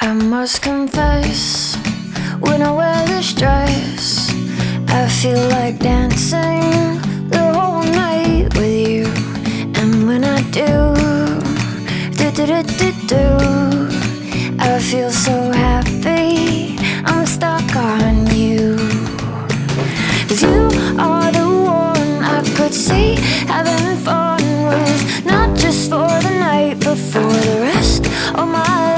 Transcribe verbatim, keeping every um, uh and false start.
I must confess, when I wear this dress, I feel like dancing the whole night with you. And when I do, do do do do do, I feel so happy, I'm stuck on you. 'Cause you are the one I could see having fun with, not just for the night, but for the rest of my life.